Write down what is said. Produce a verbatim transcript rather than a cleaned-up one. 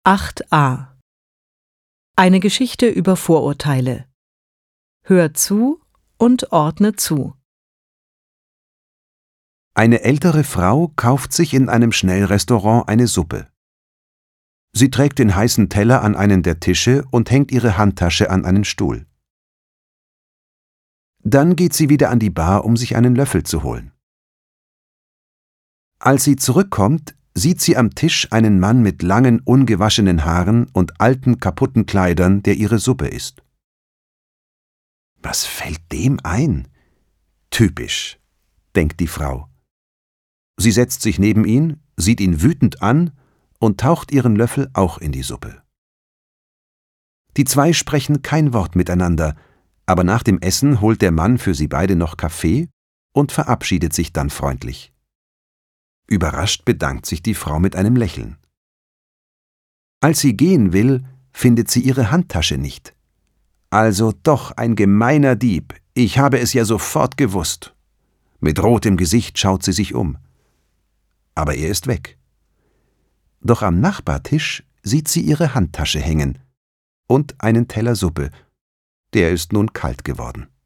acht a Eine Geschichte über Vorurteile. Hör zu und ordne zu. Eine ältere Frau kauft sich in einem Schnellrestaurant eine Suppe. Sie trägt den heißen Teller an einen der Tische und hängt ihre Handtasche an einen Stuhl. Dann geht sie wieder an die Bar, um sich einen Löffel zu holen. Als sie zurückkommt, sieht sie am Tisch einen Mann mit langen, ungewaschenen Haaren und alten, kaputten Kleidern, der ihre Suppe isst. Was fällt dem ein? Typisch, denkt die Frau. Sie setzt sich neben ihn, sieht ihn wütend an und taucht ihren Löffel auch in die Suppe. Die zwei sprechen kein Wort miteinander, aber nach dem Essen holt der Mann für sie beide noch Kaffee und verabschiedet sich dann freundlich. Überrascht bedankt sich die Frau mit einem Lächeln. Als sie gehen will, findet sie ihre Handtasche nicht. Also doch ein gemeiner Dieb, ich habe es ja sofort gewusst. Mit rotem Gesicht schaut sie sich um. Aber er ist weg. Doch am Nachbartisch sieht sie ihre Handtasche hängen und einen Teller Suppe. Der ist nun kalt geworden.